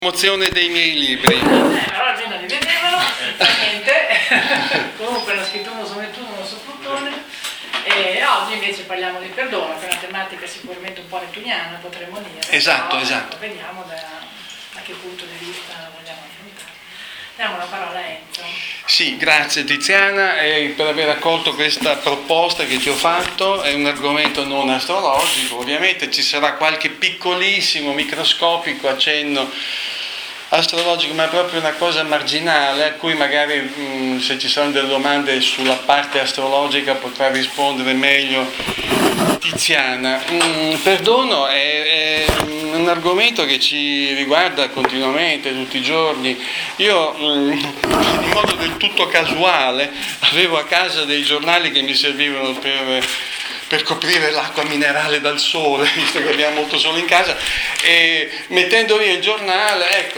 Promozione dei miei libri. Allora oggi non li vedevano, niente. Comunque l'ho scritto uno su Nettuno, uno su Plutone. E oggi invece parliamo di perdono, che è una tematica sicuramente un po' nettuniana, potremmo dire. Esatto, però, esatto. Vediamo da che punto di vista vogliamo affrontare. Diamo la parola a Enzo. Sì, grazie Tiziana per aver accolto questa proposta che ti ho fatto. È un argomento non astrologico, ovviamente ci sarà qualche piccolissimo, microscopico accenno astrologico, ma è proprio una cosa marginale a cui magari se ci saranno delle domande sulla parte astrologica potrà rispondere meglio Tiziana. Perdono è un argomento che ci riguarda continuamente, tutti i giorni. Io in modo del tutto casuale avevo a casa dei giornali che mi servivano per coprire l'acqua minerale dal sole, visto che abbiamo molto sole in casa, e mettendo lì il giornale,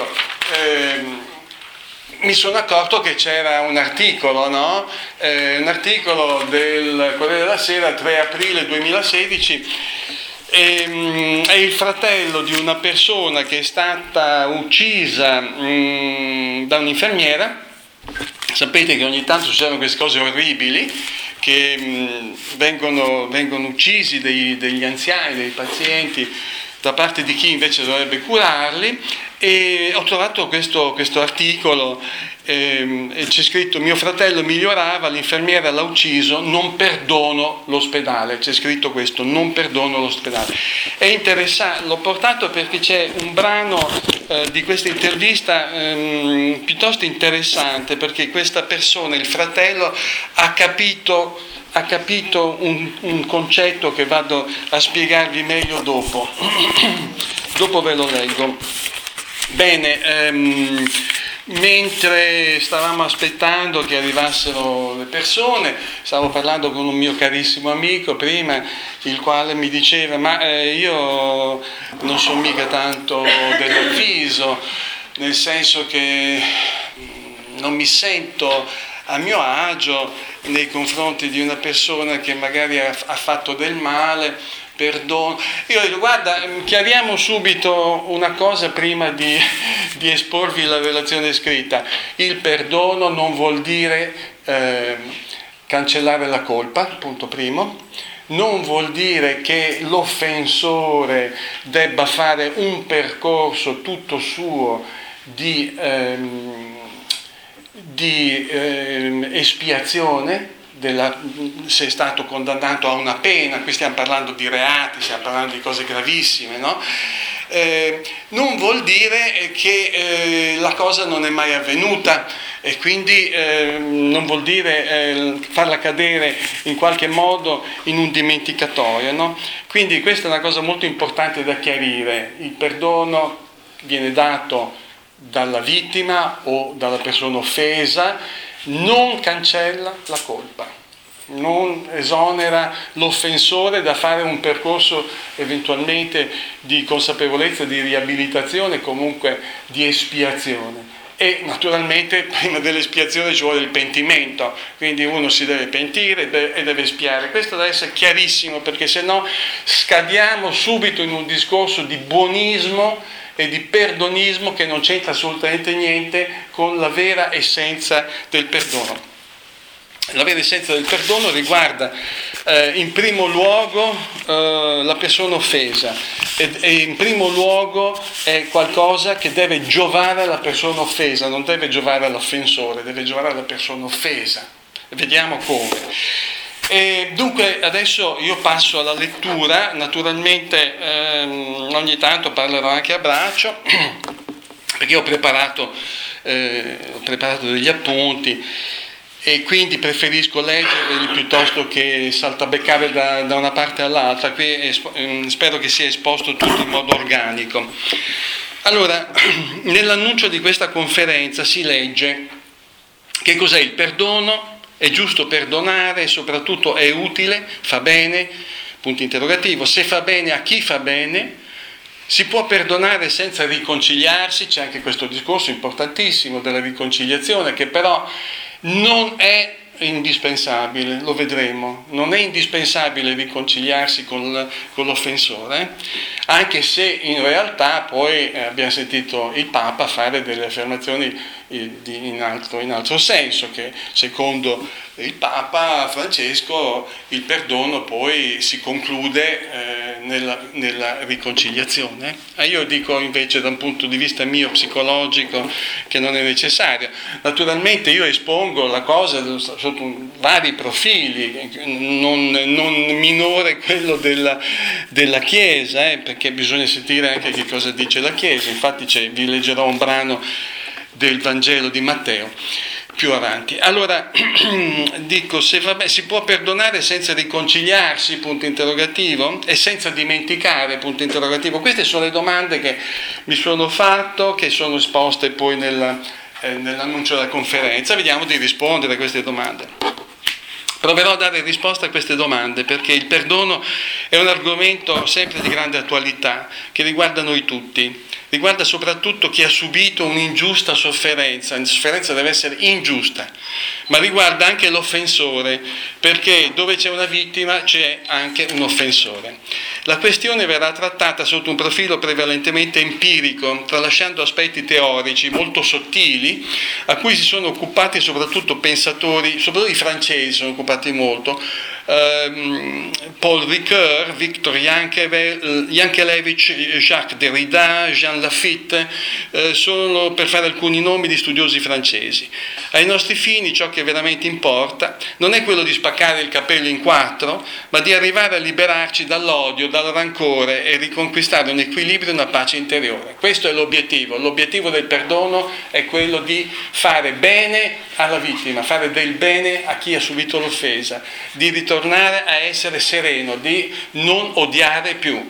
mi sono accorto che c'era un articolo, no? Un articolo del Corriere della Sera, 3 aprile 2016, è il fratello di una persona che è stata uccisa da un'infermiera. Sapete che ogni tanto succedono queste cose orribili, che vengono uccisi degli anziani, dei pazienti, da parte di chi invece dovrebbe curarli, e ho trovato questo articolo e c'è scritto: mio fratello migliorava, l'infermiera l'ha ucciso, non perdono l'ospedale. C'è scritto questo: non perdono l'ospedale. È interessante, l'ho portato perché c'è un brano di questa intervista piuttosto interessante, perché questa persona, il fratello, ha capito un concetto che vado a spiegarvi meglio dopo. Dopo ve lo leggo. Bene, mentre stavamo aspettando che arrivassero le persone, stavo parlando con un mio carissimo amico prima, il quale mi diceva: ma io non sono mica tanto dell'avviso, nel senso che non mi sento a mio agio nei confronti di una persona che magari ha fatto del male. Perdono. Io dico: guarda, chiariamo subito una cosa prima di esporvi la relazione scritta. Il perdono non vuol dire cancellare la colpa, punto primo. Non vuol dire che l'offensore debba fare un percorso tutto suo di espiazione. Se è stato condannato a una pena, qui stiamo parlando di reati, stiamo parlando di cose gravissime, no? Non vuol dire che la cosa non è mai avvenuta, e quindi non vuol dire farla cadere in qualche modo in un dimenticatoio, no? Quindi questa è una cosa molto importante da chiarire. Il perdono viene dato dalla vittima o dalla persona offesa, non cancella la colpa, non esonera l'offensore da fare un percorso eventualmente di consapevolezza, di riabilitazione, comunque di espiazione. E naturalmente prima dell'espiazione ci vuole il pentimento, quindi uno si deve pentire e deve espiare. Questo deve essere chiarissimo, perché sennò scadiamo subito in un discorso di buonismo e di perdonismo che non c'entra assolutamente niente con la vera essenza del perdono. La vera essenza del perdono riguarda in primo luogo la persona offesa, e in primo luogo è qualcosa che deve giovare alla persona offesa, non deve giovare all'offensore, deve giovare alla persona offesa. Vediamo come. E dunque adesso io passo alla lettura. Naturalmente ogni tanto parlerò anche a braccio, perché ho preparato degli appunti, e quindi preferisco leggerli piuttosto che saltabeccare da una parte all'altra. Qui spero che sia esposto tutto in modo organico. Allora, nell'annuncio di questa conferenza si legge: che cos'è il perdono? È giusto perdonare e soprattutto è utile, fa bene, punto interrogativo. Se fa bene, a chi fa bene? Si può perdonare senza riconciliarsi? C'è anche questo discorso importantissimo della riconciliazione, che però non è indispensabile, lo vedremo, non è indispensabile riconciliarsi con l'offensore, anche se in realtà poi abbiamo sentito il Papa fare delle affermazioni in altro senso, che secondo il Papa Francesco il perdono poi si conclude nella riconciliazione. Io dico invece da un punto di vista mio psicologico che non è necessario. Naturalmente io espongo la cosa sotto vari profili, non minore quello della Chiesa, perché bisogna sentire anche che cosa dice la Chiesa. Infatti vi leggerò un brano del Vangelo di Matteo più avanti. Allora dico, si può perdonare senza riconciliarsi, punto interrogativo, e senza dimenticare, punto interrogativo. Queste sono le domande che mi sono fatto, che sono esposte poi nell'annuncio della conferenza. Vediamo di rispondere a queste domande. Proverò a dare risposta a queste domande, perché il perdono è un argomento sempre di grande attualità, che riguarda noi tutti. Riguarda soprattutto chi ha subito un'ingiusta sofferenza. La sofferenza deve essere ingiusta, ma riguarda anche l'offensore, perché dove c'è una vittima c'è anche un offensore. La questione verrà trattata sotto un profilo prevalentemente empirico, tralasciando aspetti teorici molto sottili, a cui si sono occupati soprattutto pensatori, soprattutto i francesi sono occupati molto, Paul Ricoeur, Victor Yankelevich, Jacques Derrida, Jean Lafitte, solo per fare alcuni nomi di studiosi francesi. Ai nostri fini ciò che veramente importa non è quello di spaccare il capello in quattro, ma di arrivare a liberarci dall'odio, dal rancore e riconquistare un equilibrio e una pace interiore. Questo è l'obiettivo. L'obiettivo del perdono è quello di fare bene alla vittima, fare del bene a chi ha subito l'offesa, di ritornare a essere sereno, di non odiare più.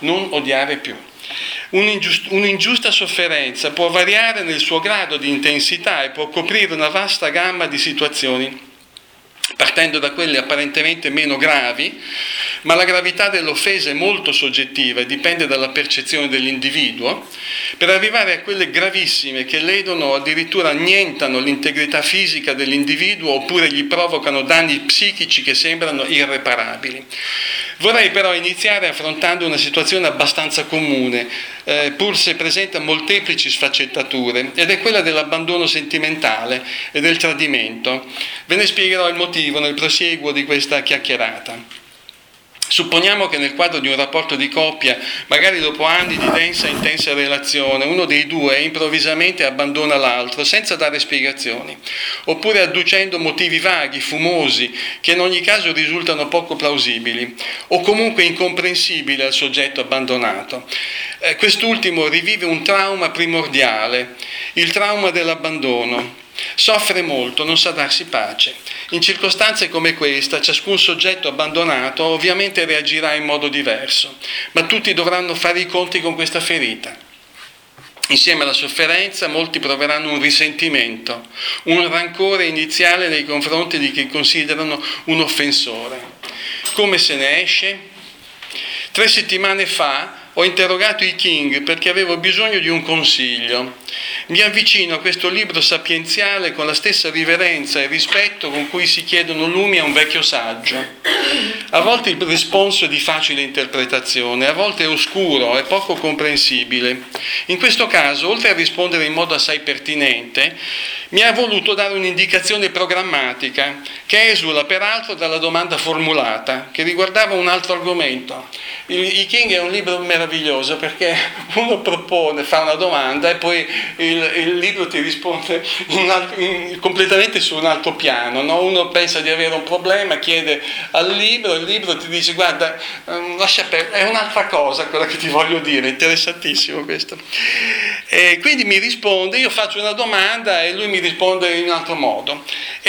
Un'ingiusta sofferenza può variare nel suo grado di intensità e può coprire una vasta gamma di situazioni, partendo da quelle apparentemente meno gravi, ma la gravità dell'offesa è molto soggettiva e dipende dalla percezione dell'individuo, per arrivare a quelle gravissime che ledono o addirittura annientano l'integrità fisica dell'individuo oppure gli provocano danni psichici che sembrano irreparabili. Vorrei però iniziare affrontando una situazione abbastanza comune, pur se presenta molteplici sfaccettature, ed è quella dell'abbandono sentimentale e del tradimento. Ve ne spiegherò il motivo nel prosieguo di questa chiacchierata. Supponiamo che nel quadro di un rapporto di coppia, magari dopo anni di densa e intensa relazione, uno dei due improvvisamente abbandona l'altro senza dare spiegazioni, oppure adducendo motivi vaghi, fumosi, che in ogni caso risultano poco plausibili, o comunque incomprensibili al soggetto abbandonato. Quest'ultimo rivive un trauma primordiale, il trauma dell'abbandono. Soffre molto, non sa darsi pace. In circostanze come questa, ciascun soggetto abbandonato ovviamente reagirà in modo diverso, ma tutti dovranno fare i conti con questa ferita. Insieme alla sofferenza, molti proveranno un risentimento, un rancore iniziale nei confronti di chi considerano un offensore. Come se ne esce? 3 settimane fa ho interrogato i King perché avevo bisogno di un consiglio. Mi avvicino a questo libro sapienziale con la stessa riverenza e rispetto con cui si chiedono lumi a un vecchio saggio. A volte il responso è di facile interpretazione, a volte è oscuro e poco comprensibile. In questo caso, oltre a rispondere in modo assai pertinente, mi ha voluto dare un'indicazione programmatica che esula peraltro dalla domanda formulata, che riguardava un altro argomento. I King è un libro meraviglioso perché uno propone, fa una domanda e poi il libro ti risponde completamente su un altro piano, no? Uno pensa di avere un problema, chiede al libro, il libro ti dice guarda, lascia perdere, è un'altra cosa quella che ti voglio dire, interessantissimo questo. E quindi mi risponde, io faccio una domanda e lui mi risponde in un altro modo.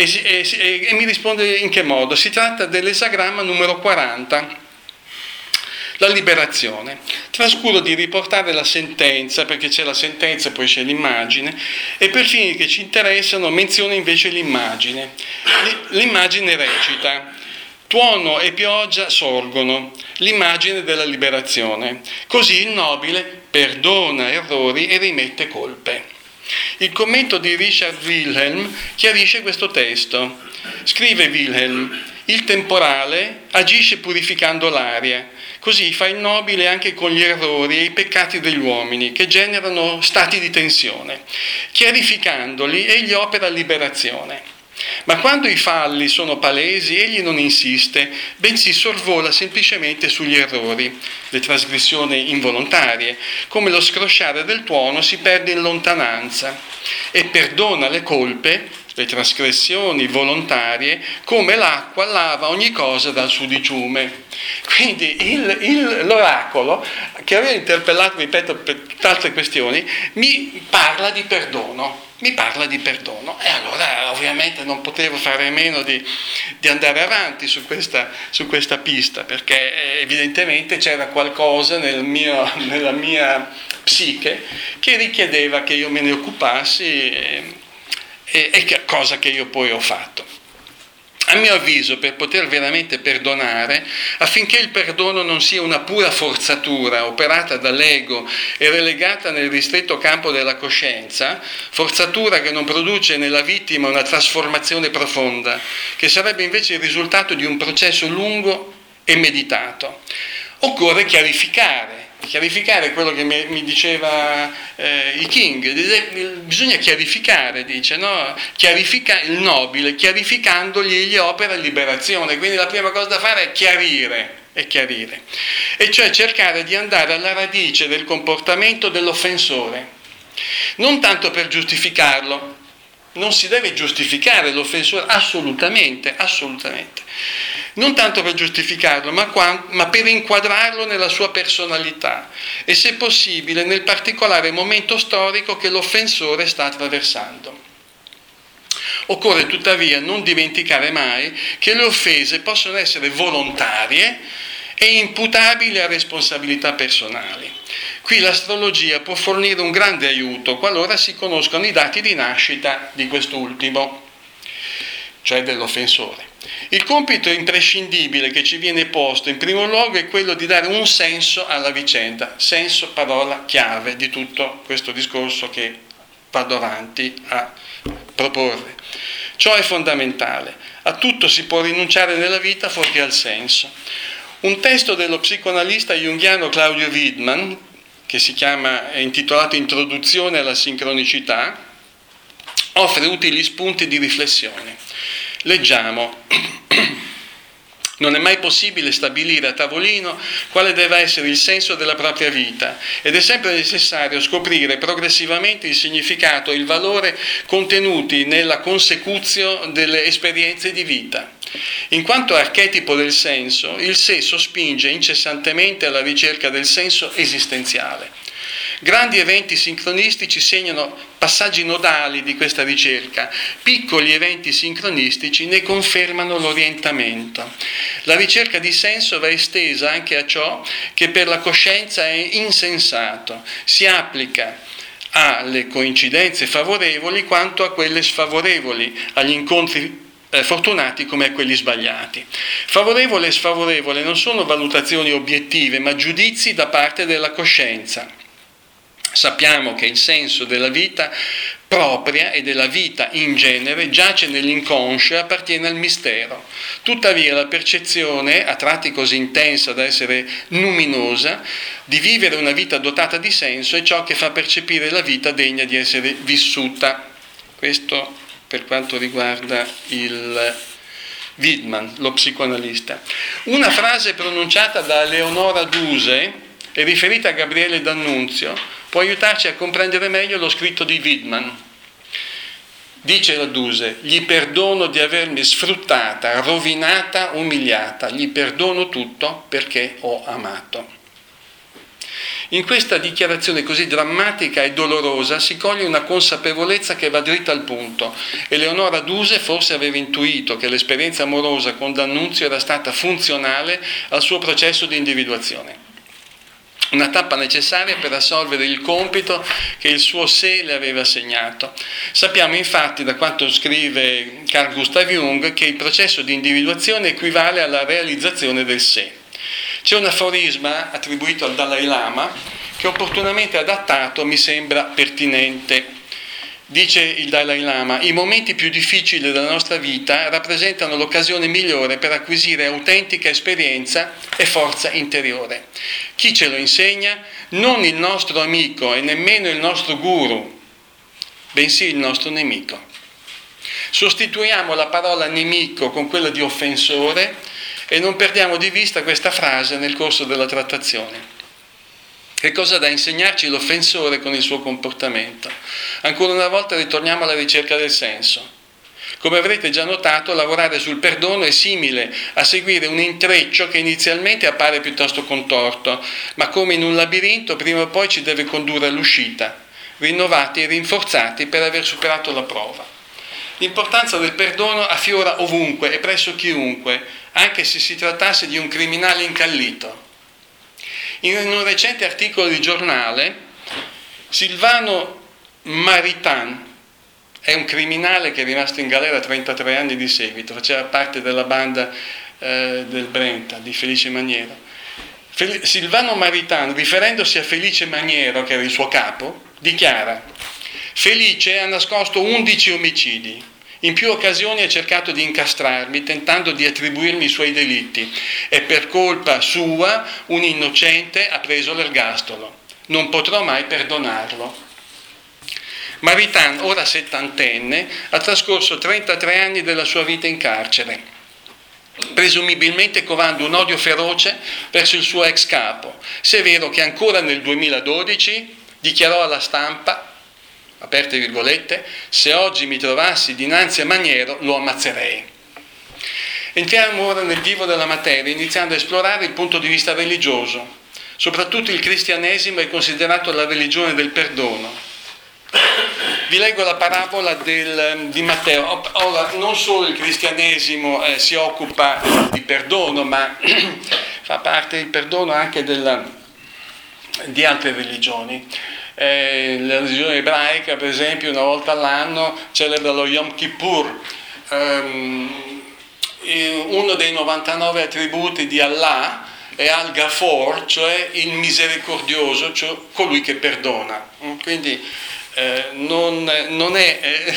E mi risponde in che modo? Si tratta dell'esagramma numero 40. La liberazione. Trascuro di riportare la sentenza, perché c'è la sentenza e poi c'è l'immagine, e per fini che ci interessano menziono invece l'immagine. L'immagine recita: tuono e pioggia sorgono, l'immagine della liberazione. Così il nobile perdona errori e rimette colpe. Il commento di Richard Wilhelm chiarisce questo testo. Scrive Wilhelm: il temporale agisce purificando l'aria, così fa il nobile anche con gli errori e i peccati degli uomini che generano stati di tensione. Chiarificandoli egli opera liberazione. Ma quando i falli sono palesi, egli non insiste, bensì sorvola semplicemente sugli errori, le trasgressioni involontarie, come lo scrosciare del tuono si perde in lontananza, e perdona le colpe, le trasgressioni volontarie, come l'acqua lava ogni cosa dal sudiciume. Quindi l'oracolo, che aveva interpellato, ripeto, per altre questioni, mi parla di perdono. E allora ovviamente non potevo fare a meno di andare avanti su questa pista, perché evidentemente c'era qualcosa nella mia psiche che richiedeva che io me ne occupassi, e cosa che io poi ho fatto. A mio avviso, per poter veramente perdonare, affinché il perdono non sia una pura forzatura operata dall'ego e relegata nel ristretto campo della coscienza, forzatura che non produce nella vittima una trasformazione profonda, che sarebbe invece il risultato di un processo lungo e meditato, occorre chiarificare quello che mi diceva i King. Bisogna chiarificare, dice, no? Chiarifica il nobile, chiarificandogli gli opera liberazione. Quindi la prima cosa da fare è chiarire, e cioè cercare di andare alla radice del comportamento dell'offensore, non tanto per giustificarlo. Non si deve giustificare l'offensore, assolutamente, non tanto per giustificarlo, ma per inquadrarlo nella sua personalità e, se possibile, nel particolare momento storico che l'offensore sta attraversando. Occorre tuttavia non dimenticare mai che le offese possono essere volontarie e imputabili a responsabilità personali. Qui l'astrologia può fornire un grande aiuto qualora si conoscono i dati di nascita di quest'ultimo, cioè dell'offensore. Il compito imprescindibile che ci viene posto in primo luogo è quello di dare un senso alla vicenda, senso, parola chiave di tutto questo discorso che vado avanti a proporre. Ciò è fondamentale. A tutto si può rinunciare nella vita fuorché al senso. Un testo dello psicoanalista junghiano Claudio Widmann, che è intitolato Introduzione alla sincronicità, offre utili spunti di riflessione. Leggiamo: non è mai possibile stabilire a tavolino quale deve essere il senso della propria vita, ed è sempre necessario scoprire progressivamente il significato e il valore contenuti nella consecutio delle esperienze di vita. In quanto archetipo del senso, il sesso spinge incessantemente alla ricerca del senso esistenziale. Grandi eventi sincronistici segnano passaggi nodali di questa ricerca, piccoli eventi sincronistici ne confermano l'orientamento. La ricerca di senso va estesa anche a ciò che per la coscienza è insensato, si applica alle coincidenze favorevoli quanto a quelle sfavorevoli, agli incontri fortunati come a quelli sbagliati. Favorevole e sfavorevole non sono valutazioni obiettive, ma giudizi da parte della coscienza. Sappiamo che il senso della vita propria e della vita in genere giace nell'inconscio e appartiene al mistero. Tuttavia la percezione, a tratti così intensa da essere luminosa, di vivere una vita dotata di senso è ciò che fa percepire la vita degna di essere vissuta. Questo per quanto riguarda il Widmann, lo psicoanalista. Una frase pronunciata da Leonora Duse e riferita a Gabriele D'Annunzio può aiutarci a comprendere meglio lo scritto di Widmann. Dice la Duse: gli perdono di avermi sfruttata, rovinata, umiliata, gli perdono tutto perché ho amato. In questa dichiarazione così drammatica e dolorosa si coglie una consapevolezza che va dritta al punto. Eleonora Duse forse aveva intuito che l'esperienza amorosa con D'Annunzio era stata funzionale al suo processo di individuazione. Una tappa necessaria per assolvere il compito che il suo sé le aveva assegnato. Sappiamo infatti, da quanto scrive Carl Gustav Jung, che il processo di individuazione equivale alla realizzazione del sé. C'è un aforisma attribuito al Dalai Lama che opportunamente adattato mi sembra pertinente. Dice il Dalai Lama, i momenti più difficili della nostra vita rappresentano l'occasione migliore per acquisire autentica esperienza e forza interiore. Chi ce lo insegna? Non il nostro amico e nemmeno il nostro guru, bensì il nostro nemico. Sostituiamo la parola nemico con quella di offensore e non perdiamo di vista questa frase nel corso della trattazione. Che cosa ha da insegnarci l'offensore con il suo comportamento? Ancora una volta ritorniamo alla ricerca del senso. Come avrete già notato, lavorare sul perdono è simile a seguire un intreccio che inizialmente appare piuttosto contorto, ma come in un labirinto prima o poi ci deve condurre all'uscita, rinnovati e rinforzati per aver superato la prova. L'importanza del perdono affiora ovunque e presso chiunque, anche se si trattasse di un criminale incallito. In un recente articolo di giornale, Silvano Maritain è un criminale che è rimasto in galera 33 anni di seguito, faceva parte della banda del Brenta, di Felice Maniero. Silvano Maritain, riferendosi a Felice Maniero, che era il suo capo, dichiara: Felice ha nascosto 11 omicidi. In più occasioni ha cercato di incastrarmi, tentando di attribuirmi i suoi delitti, e per colpa sua un innocente ha preso l'ergastolo. Non potrò mai perdonarlo. Maritain, ora settantenne, ha trascorso 33 anni della sua vita in carcere, presumibilmente covando un odio feroce verso il suo ex capo, se è vero che ancora nel 2012 dichiarò alla stampa, aperte virgolette, se oggi mi trovassi dinanzi a Maniero lo ammazzerei. Entriamo ora nel vivo della materia, iniziando a esplorare il punto di vista religioso. Soprattutto il cristianesimo è considerato la religione del perdono. Vi leggo la parabola di Matteo. Ora, non solo il cristianesimo si occupa di perdono, ma fa parte del perdono anche di altre religioni. La religione ebraica, per esempio, una volta all'anno celebra lo Yom Kippur, uno dei 99 attributi di Allah è Al-Ghafur, cioè il misericordioso, cioè colui che perdona. Quindi non è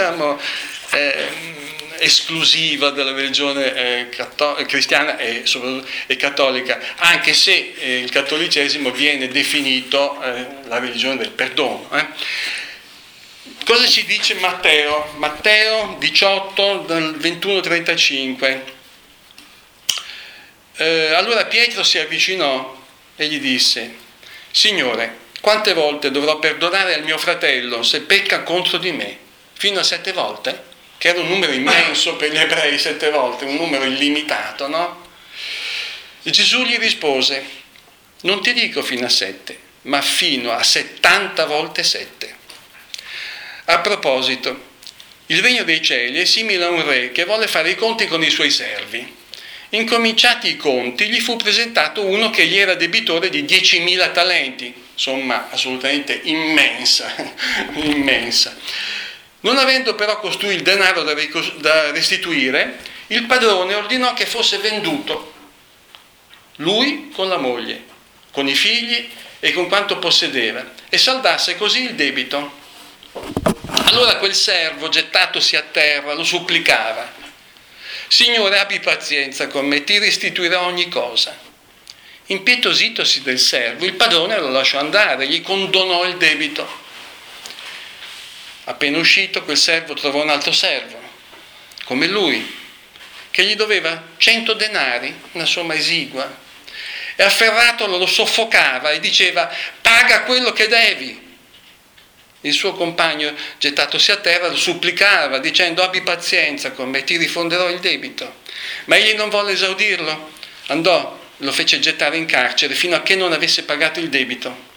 esclusiva della religione cristiana e cattolica, anche se il cattolicesimo viene definito la religione del perdono. Cosa ci dice Matteo? Matteo 18, dal 21-35. Allora Pietro si avvicinò e gli disse: Signore, quante volte dovrò perdonare al mio fratello se pecca contro di me? Fino a 7 volte? Che era un numero immenso per gli ebrei, 7 volte, un numero illimitato, no? E Gesù gli rispose: non ti dico fino a 7, ma fino a 70 volte 7. A proposito, il regno dei cieli è simile a un re che volle fare i conti con i suoi servi. Incominciati i conti, gli fu presentato uno che gli era debitore di 10.000 talenti, somma assolutamente immensa. Non avendo però costui il denaro da restituire, il padrone ordinò che fosse venduto, lui con la moglie, con i figli e con quanto possedeva, e saldasse così il debito. Allora quel servo, gettatosi a terra, lo supplicava: Signore, abbi pazienza con me, ti restituirò ogni cosa. Impietositosi del servo, il padrone lo lasciò andare, gli condonò il debito. Appena uscito, quel servo trovò un altro servo, come lui, che gli doveva 100 denari, una somma esigua, e afferratolo lo soffocava e diceva: paga quello che devi. Il suo compagno, gettatosi a terra, lo supplicava dicendo: abbi pazienza con me, ti rifonderò il debito. Ma egli non volle esaudirlo, andò, lo fece gettare in carcere fino a che non avesse pagato il debito.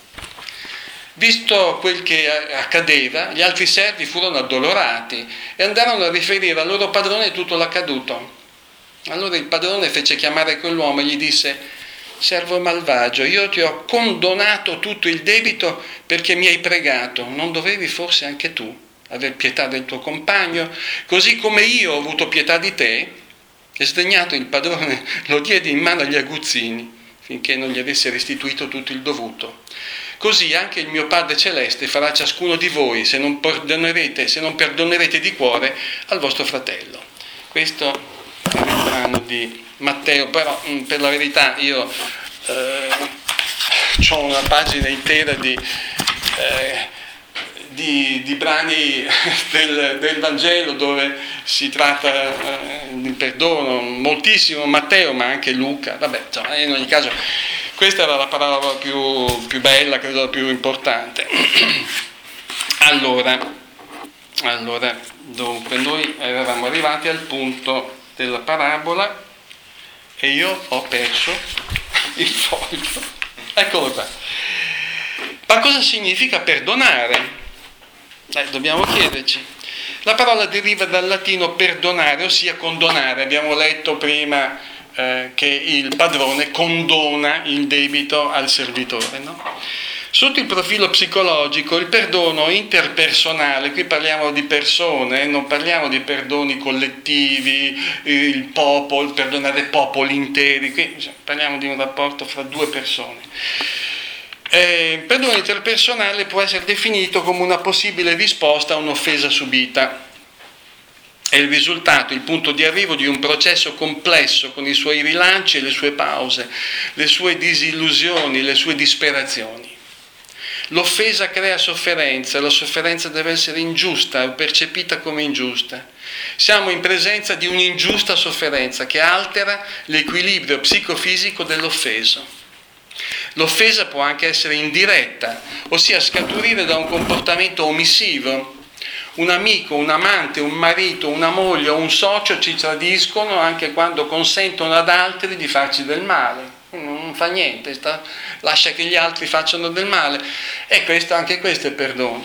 Visto quel che accadeva, gli altri servi furono addolorati e andarono a riferire al loro padrone tutto l'accaduto. Allora il padrone fece chiamare quell'uomo e gli disse: servo malvagio, io ti ho condonato tutto il debito perché mi hai pregato, non dovevi forse anche tu aver pietà del tuo compagno, così come io ho avuto pietà di te? E sdegnato il padrone lo diede in mano agli aguzzini finché non gli avesse restituito tutto il dovuto. così anche il mio Padre Celeste farà ciascuno di voi se non perdonerete di cuore al vostro fratello. Questo è il brano di Matteo, però per la verità io ho una pagina intera di brani del Vangelo dove si tratta di perdono, moltissimo Matteo, ma anche Luca. Vabbè, insomma, in ogni caso questa era la parola più bella, credo la più importante. Allora, dunque, noi eravamo arrivati al punto della parabola e io ho perso il foglio. Eccolo qua. Ma cosa significa perdonare? Dobbiamo chiederci. La parola deriva dal latino perdonare, ossia condonare. Abbiamo letto prima che il padrone condona il debito al servitore, no? Sotto il profilo psicologico, il perdono interpersonale, qui parliamo di persone, non parliamo di perdoni collettivi, il popolo, perdonare popoli interi, qui parliamo di un rapporto fra due persone. Il perdono interpersonale può essere definito come una possibile risposta a un'offesa subita. È il risultato, il punto di arrivo di un processo complesso con i suoi rilanci e le sue pause, le sue disillusioni, le sue disperazioni. L'offesa crea sofferenza, la sofferenza deve essere ingiusta o percepita come ingiusta. Siamo in presenza di un'ingiusta sofferenza che altera l'equilibrio psicofisico dell'offeso. L'offesa può anche essere indiretta, ossia scaturire da un comportamento omissivo. Un amico, un amante, un marito, una moglie o un socio ci tradiscono anche quando consentono ad altri di farci del male. Non fa niente, lascia che gli altri facciano del male. E anche questo è perdono.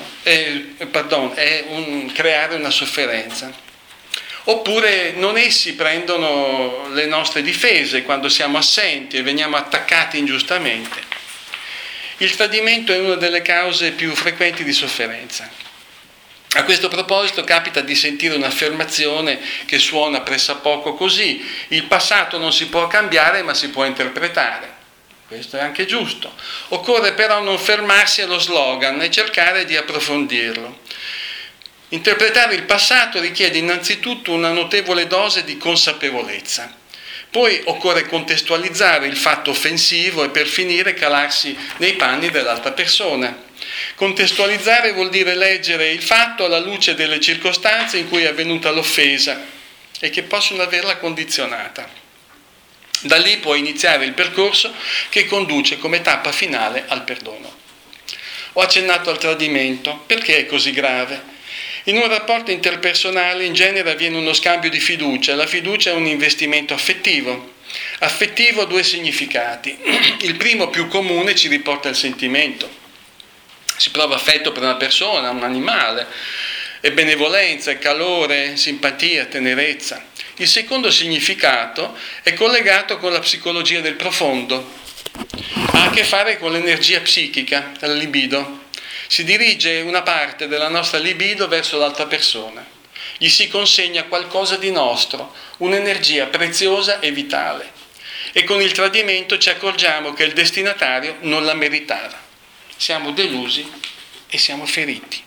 È creare una sofferenza. Oppure non essi prendono le nostre difese quando siamo assenti e veniamo attaccati ingiustamente. Il tradimento è una delle cause più frequenti di sofferenza. A questo proposito capita di sentire un'affermazione che suona pressappoco così: il passato non si può cambiare ma si può interpretare. Questo è anche giusto. Occorre però non fermarsi allo slogan e cercare di approfondirlo. Interpretare il passato richiede innanzitutto una notevole dose di consapevolezza. Poi occorre contestualizzare il fatto offensivo e per finire calarsi nei panni dell'altra persona. Contestualizzare vuol dire leggere il fatto alla luce delle circostanze in cui è avvenuta l'offesa e che possono averla condizionata. Da lì può iniziare il percorso che conduce come tappa finale al perdono. Ho accennato al tradimento. Perché è così grave? In un rapporto interpersonale in genere avviene uno scambio di fiducia. La fiducia è un investimento affettivo. Affettivo ha due significati. Il primo, più comune, ci riporta al sentimento. Si prova affetto per una persona, un animale, e benevolenza, e calore, simpatia, tenerezza. Il secondo significato è collegato con la psicologia del profondo. Ha a che fare con l'energia psichica, la libido. Si dirige una parte della nostra libido verso l'altra persona. Gli si consegna qualcosa di nostro, un'energia preziosa e vitale. E con il tradimento ci accorgiamo che il destinatario non la meritava. Siamo delusi e siamo feriti.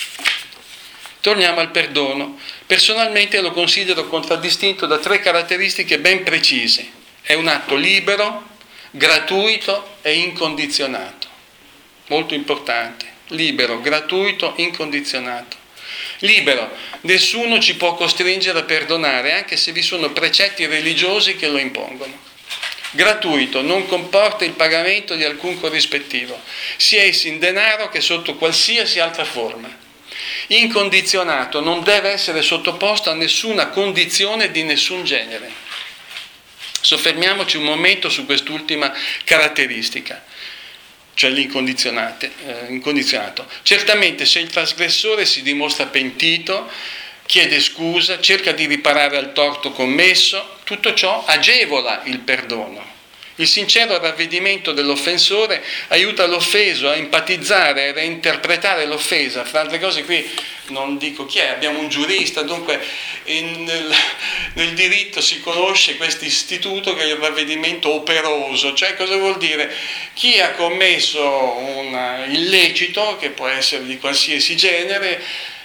Torniamo al perdono. Personalmente lo considero contraddistinto da tre caratteristiche ben precise. È un atto libero, gratuito e incondizionato. Molto importante. Libero, gratuito, incondizionato. Libero. Nessuno ci può costringere a perdonare, anche se vi sono precetti religiosi che lo impongono. Gratuito, non comporta il pagamento di alcun corrispettivo, sia essi in denaro che sotto qualsiasi altra forma. Incondizionato, non deve essere sottoposto a nessuna condizione di nessun genere. Soffermiamoci un momento su quest'ultima caratteristica, cioè l'incondizionato. Certamente se il trasgressore si dimostra pentito, chiede scusa, cerca di riparare al torto commesso, tutto ciò agevola il perdono. Il sincero ravvedimento dell'offensore aiuta l'offeso a empatizzare e a reinterpretare l'offesa. Fra altre cose qui non dico chi è, abbiamo un giurista, dunque nel diritto si conosce questo istituto che è il ravvedimento operoso, cioè cosa vuol dire? Chi ha commesso un illecito, che può essere di qualsiasi genere,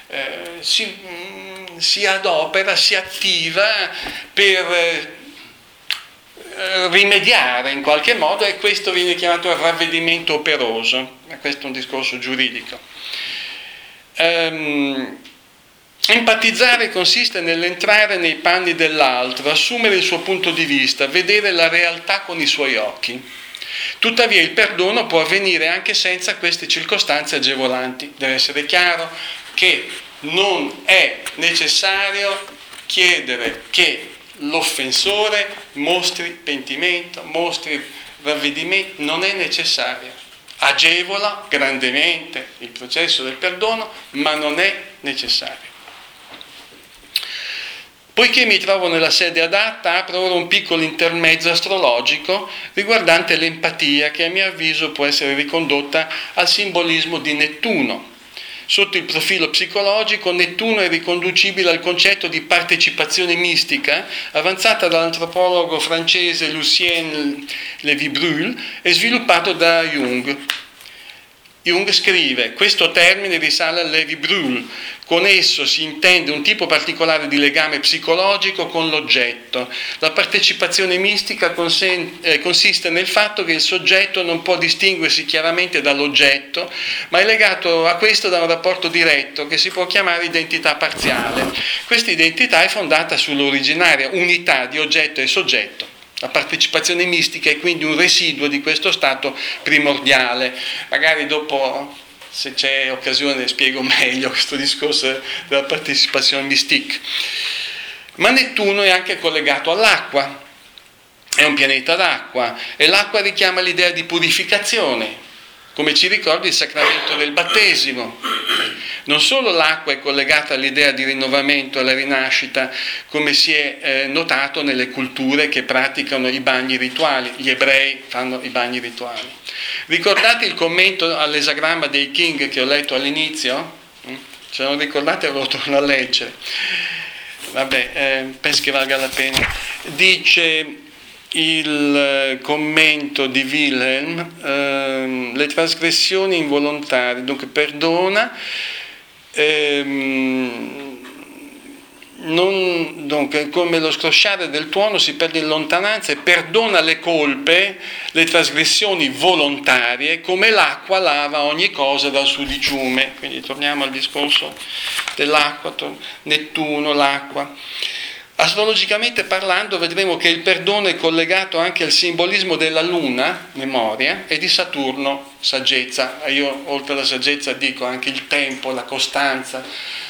si adopera, si attiva per rimediare in qualche modo, e questo viene chiamato il ravvedimento operoso. Questo è un discorso giuridico. Empatizzare consiste nell'entrare nei panni dell'altro, assumere il suo punto di vista, vedere la realtà con i suoi occhi. Tuttavia il perdono può avvenire anche senza queste circostanze agevolanti. Deve essere chiaro che non è necessario chiedere che l'offensore mostri pentimento, mostri ravvedimento, non è necessario. Agevola grandemente il processo del perdono, ma non è necessario. Poiché mi trovo nella sede adatta, apro ora un piccolo intermezzo astrologico riguardante l'empatia, che a mio avviso può essere ricondotta al simbolismo di Nettuno. Sotto il profilo psicologico, Nettuno è riconducibile al concetto di partecipazione mistica avanzata dall'antropologo francese Lucien Lévy-Bruhl e sviluppato da Jung. Jung scrive: questo termine risale a Lévy-Bruhl. Con esso si intende un tipo particolare di legame psicologico con l'oggetto. La partecipazione mistica consiste nel fatto che il soggetto non può distinguersi chiaramente dall'oggetto, ma è legato a questo da un rapporto diretto che si può chiamare identità parziale. Questa identità è fondata sull'originaria unità di oggetto e soggetto. La partecipazione mistica è quindi un residuo di questo stato primordiale. Magari dopo, se c'è occasione, spiego meglio questo discorso della partecipazione mystique. Ma Nettuno è anche collegato all'acqua, è un pianeta d'acqua, e l'acqua richiama l'idea di purificazione, come ci ricorda il sacramento del battesimo. Non solo l'acqua è collegata all'idea di rinnovamento, alla rinascita, come si è notato nelle culture che praticano i bagni rituali. Gli ebrei fanno i bagni rituali. Ricordate il commento all'esagramma dei King che ho letto all'inizio? Se non ricordate lo torno a leggere. Vabbè, penso che valga la pena. Dice il commento di Wilhelm, le trasgressioni involontarie, dunque perdona, dunque, come lo scrosciare del tuono si perde in lontananza, e perdona le colpe, le trasgressioni volontarie, come l'acqua lava ogni cosa dal suo diciume. Quindi torniamo al discorso dell'acqua, Nettuno, l'acqua. Astrologicamente parlando, vedremo che il perdono è collegato anche al simbolismo della Luna, memoria, e di Saturno, saggezza. Io oltre alla saggezza dico anche il tempo, la costanza,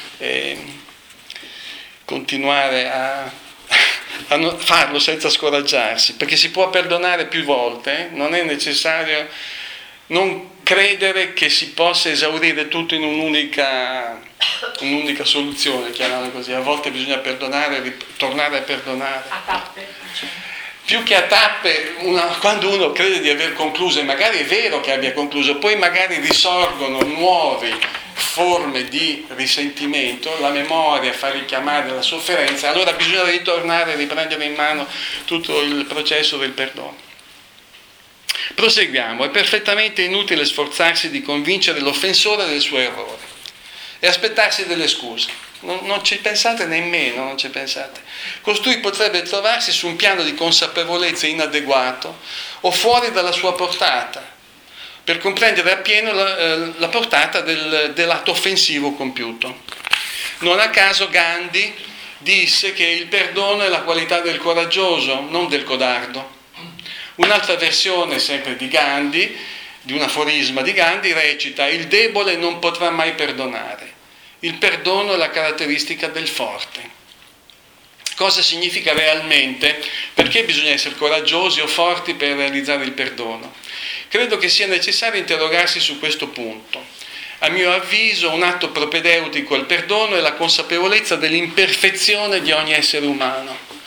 continuare a farlo senza scoraggiarsi, perché si può perdonare più volte, non è necessario non credere che si possa esaurire tutto in un'unica soluzione, chiamiamola così. A volte bisogna perdonare, tornare a perdonare. A tappe. Più che a tappe, quando uno crede di aver concluso, e magari è vero che abbia concluso, poi magari risorgono nuove forme di risentimento, la memoria fa richiamare la sofferenza, allora bisogna ritornare e riprendere in mano tutto il processo del perdono. Proseguiamo. È perfettamente inutile sforzarsi di convincere l'offensore del suo errore e aspettarsi delle scuse. Non ci pensate nemmeno, non ci pensate. Costui potrebbe trovarsi su un piano di consapevolezza inadeguato o fuori dalla sua portata per comprendere appieno la portata dell'atto offensivo compiuto. Non a caso Gandhi disse che il perdono è la qualità del coraggioso, non del codardo. Un'altra versione, sempre di Gandhi, di un aforisma di Gandhi, recita: il debole non potrà mai perdonare. Il perdono è la caratteristica del forte. Cosa significa realmente? Perché bisogna essere coraggiosi o forti per realizzare il perdono? Credo che sia necessario interrogarsi su questo punto. A mio avviso, un atto propedeutico al perdono è la consapevolezza dell'imperfezione di ogni essere umano.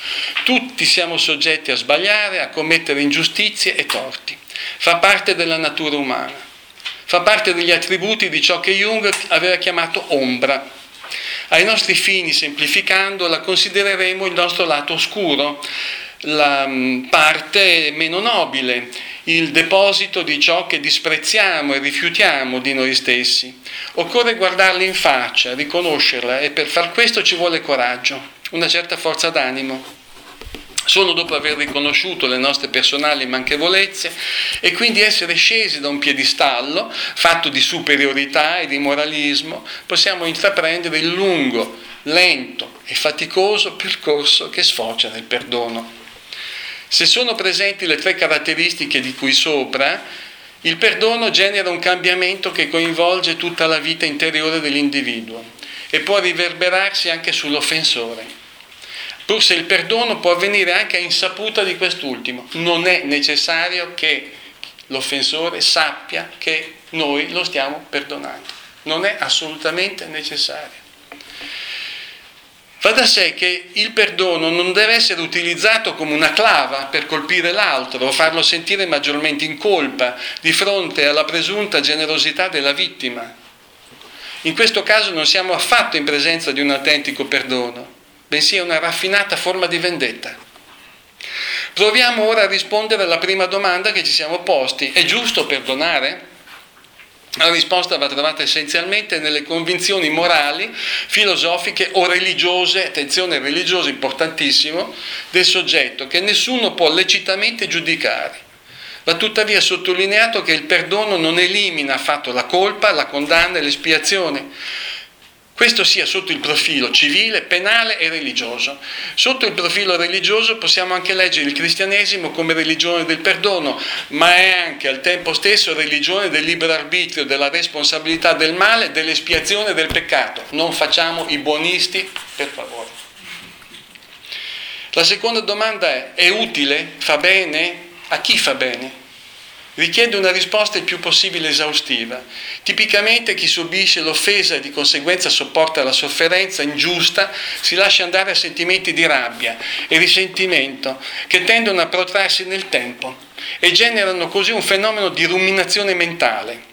Tutti siamo soggetti a sbagliare, a commettere ingiustizie e torti. Fa parte della natura umana. Fa parte degli attributi di ciò che Jung aveva chiamato ombra. Ai nostri fini, semplificando, la considereremo il nostro lato oscuro, la parte meno nobile, il deposito di ciò che disprezziamo e rifiutiamo di noi stessi. Occorre guardarla in faccia, riconoscerla, e per far questo ci vuole coraggio, una certa forza d'animo. Solo dopo aver riconosciuto le nostre personali manchevolezze e quindi essere scesi da un piedistallo fatto di superiorità e di moralismo, possiamo intraprendere il lungo, lento e faticoso percorso che sfocia nel perdono. Se sono presenti le 3 caratteristiche di cui sopra, il perdono genera un cambiamento che coinvolge tutta la vita interiore dell'individuo e può riverberarsi anche sull'offensore. Pur se il perdono può avvenire anche a insaputa di quest'ultimo, non è necessario che l'offensore sappia che noi lo stiamo perdonando. Non è assolutamente necessario. Va da sé che il perdono non deve essere utilizzato come una clava per colpire l'altro o farlo sentire maggiormente in colpa di fronte alla presunta generosità della vittima. In questo caso non siamo affatto in presenza di un autentico perdono, bensì è una raffinata forma di vendetta. Proviamo ora a rispondere alla prima domanda che ci siamo posti. È giusto perdonare? La risposta va trovata essenzialmente nelle convinzioni morali, filosofiche o religiose, attenzione, religiose importantissimo, del soggetto, che nessuno può lecitamente giudicare. Va tuttavia sottolineato che il perdono non elimina affatto la colpa, la condanna e l'espiazione. Questo sia sotto il profilo civile, penale e religioso. Sotto il profilo religioso possiamo anche leggere il cristianesimo come religione del perdono, ma è anche al tempo stesso religione del libero arbitrio, della responsabilità del male, dell'espiazione del peccato. Non facciamo i buonisti, per favore. La seconda domanda è utile? Fa bene? A chi fa bene? Richiede una risposta il più possibile esaustiva. Tipicamente chi subisce l'offesa e di conseguenza sopporta la sofferenza ingiusta si lascia andare a sentimenti di rabbia e risentimento che tendono a protrarsi nel tempo e generano così un fenomeno di ruminazione mentale.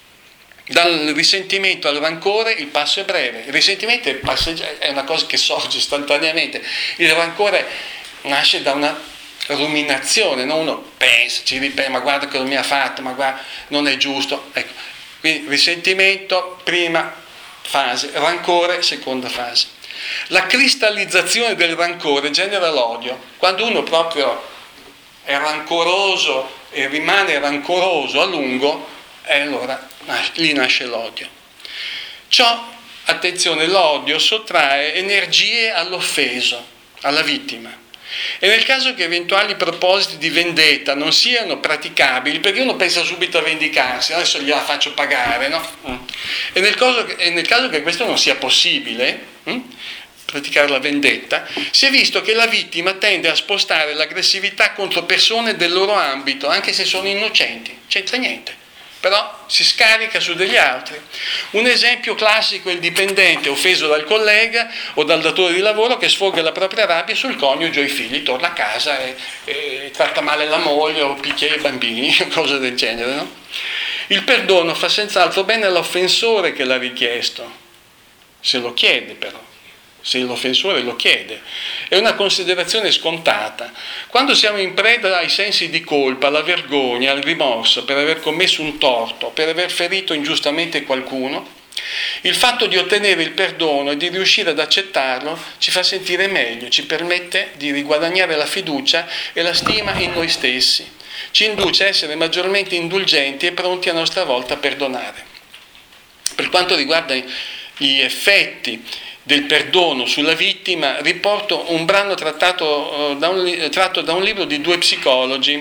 Dal risentimento al rancore il passo è breve. Il risentimento è una cosa che sorge istantaneamente. Il rancore nasce da una ruminazione, no? Uno pensa, ci ripensa, ma guarda cosa mi ha fatto, ma guarda, non è giusto. Ecco. Quindi risentimento, prima fase, rancore, seconda fase. La cristallizzazione del rancore genera l'odio. Quando uno proprio è rancoroso e rimane rancoroso a lungo, allora lì nasce l'odio. Ciò, attenzione, l'odio sottrae energie all'offeso, alla vittima. E nel caso che eventuali propositi di vendetta non siano praticabili, perché uno pensa subito a vendicarsi, adesso gliela faccio pagare, no? E nel caso che questo non sia possibile, praticare la vendetta, si è visto che la vittima tende a spostare l'aggressività contro persone del loro ambito, anche se sono innocenti, c'entra niente. Però si scarica su degli altri. Un esempio classico è il dipendente offeso dal collega o dal datore di lavoro che sfoga la propria rabbia sul coniuge o i figli, torna a casa e tratta male la moglie o picchia i bambini, cose del genere, no? Il perdono fa senz'altro bene all'offensore che l'ha richiesto, se lo chiede però. Se l'offensore lo chiede. È una considerazione scontata. Quando siamo in preda ai sensi di colpa, alla vergogna, al rimorso per aver commesso un torto, per aver ferito ingiustamente qualcuno, il fatto di ottenere il perdono e di riuscire ad accettarlo ci fa sentire meglio, ci permette di riguadagnare la fiducia e la stima in noi stessi, ci induce a essere maggiormente indulgenti e pronti a nostra volta a perdonare. Per quanto riguarda gli effetti del perdono sulla vittima, riporto un brano tratto da un libro di 2 psicologi.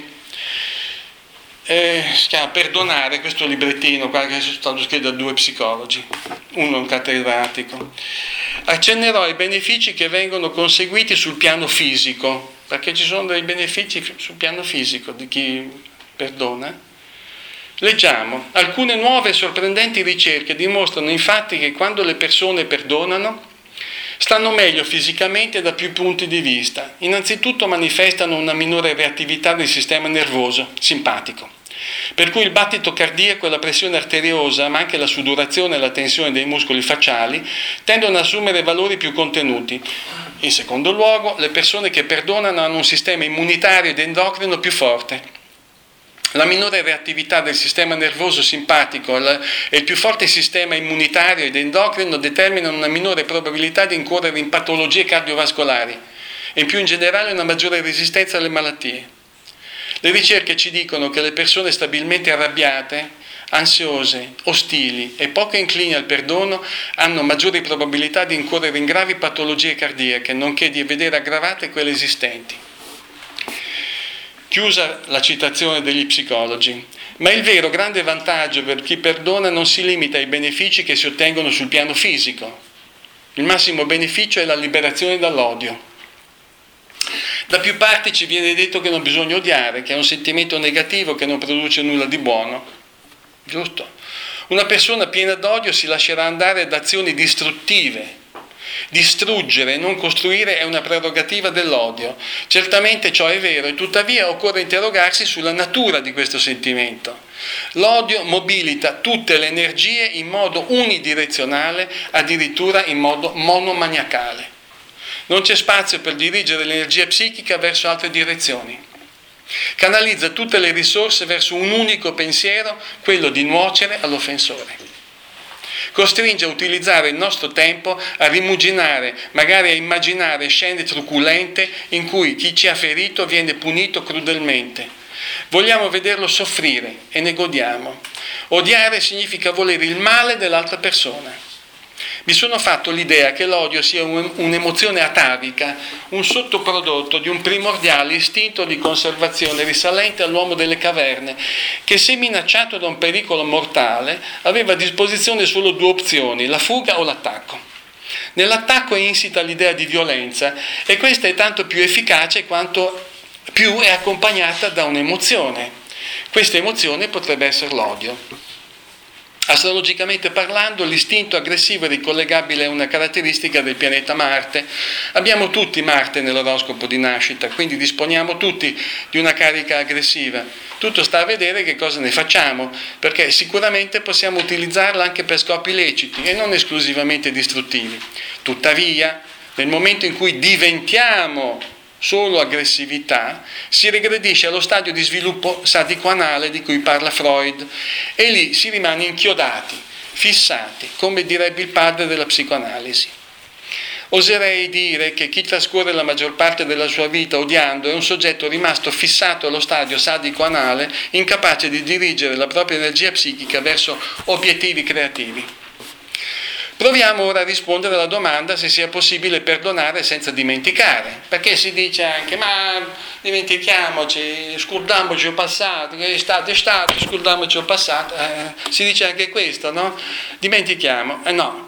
Si chiama Perdonare, questo librettino qua che è stato scritto da 2 psicologi, uno un cattedratico. Accennerò ai benefici che vengono conseguiti sul piano fisico, perché ci sono dei benefici sul piano fisico di chi perdona. Leggiamo: alcune nuove e sorprendenti ricerche dimostrano infatti che quando le persone perdonano Stanno meglio fisicamente da più punti di vista. Innanzitutto manifestano una minore reattività del sistema nervoso simpatico, per cui il battito cardiaco e la pressione arteriosa, ma anche la sudorazione e la tensione dei muscoli facciali, tendono ad assumere valori più contenuti. In secondo luogo, le persone che perdonano hanno un sistema immunitario ed endocrino più forte. La minore reattività del sistema nervoso simpatico e il più forte sistema immunitario ed endocrino determinano una minore probabilità di incorrere in patologie cardiovascolari e più in generale una maggiore resistenza alle malattie. Le ricerche ci dicono che le persone stabilmente arrabbiate, ansiose, ostili e poco inclini al perdono hanno maggiori probabilità di incorrere in gravi patologie cardiache, nonché di vedere aggravate quelle esistenti. Chiusa la citazione degli psicologi, ma il vero grande vantaggio per chi perdona non si limita ai benefici che si ottengono sul piano fisico. Il massimo beneficio è la liberazione dall'odio. Da più parti ci viene detto che non bisogna odiare, che è un sentimento negativo che non produce nulla di buono. Giusto? Una persona piena d'odio si lascerà andare ad azioni distruttive. Distruggere e non costruire è una prerogativa dell'odio. Certamente ciò è vero e tuttavia occorre interrogarsi sulla natura di questo sentimento. L'odio mobilita tutte le energie in modo unidirezionale, addirittura in modo monomaniacale. Non c'è spazio per dirigere l'energia psichica verso altre direzioni. Canalizza tutte le risorse verso un unico pensiero, quello di nuocere all'offensore. Costringe a utilizzare il nostro tempo a rimuginare, magari a immaginare scene truculente in cui chi ci ha ferito viene punito crudelmente. Vogliamo vederlo soffrire e ne godiamo. Odiare significa volere il male dell'altra persona. Mi sono fatto l'idea che l'odio sia un'emozione atavica, un sottoprodotto di un primordiale istinto di conservazione risalente all'uomo delle caverne, che se minacciato da un pericolo mortale aveva a disposizione solo due opzioni, la fuga o l'attacco. Nell'attacco è insita l'idea di violenza e questa è tanto più efficace quanto più è accompagnata da un'emozione. Questa emozione potrebbe essere l'odio. Astrologicamente parlando, l'istinto aggressivo è ricollegabile a una caratteristica del pianeta Marte. Abbiamo tutti Marte nell'oroscopo di nascita, quindi disponiamo tutti di una carica aggressiva. Tutto sta a vedere che cosa ne facciamo, perché sicuramente possiamo utilizzarla anche per scopi leciti e non esclusivamente distruttivi. Tuttavia, nel momento in cui diventiamo solo aggressività, si regredisce allo stadio di sviluppo sadico-anale di cui parla Freud e lì si rimane inchiodati, fissati, come direbbe il padre della psicoanalisi. Oserei dire che chi trascorre la maggior parte della sua vita odiando è un soggetto rimasto fissato allo stadio sadico-anale, incapace di dirigere la propria energia psichica verso obiettivi creativi. Proviamo ora a rispondere alla domanda se sia possibile perdonare senza dimenticare, perché si dice anche ma dimentichiamoci, scordiamoci il passato, che è stato, scordiamoci il passato, si dice anche questo, no? Dimentichiamo,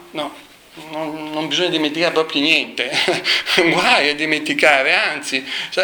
non bisogna dimenticare proprio niente, guai a dimenticare, anzi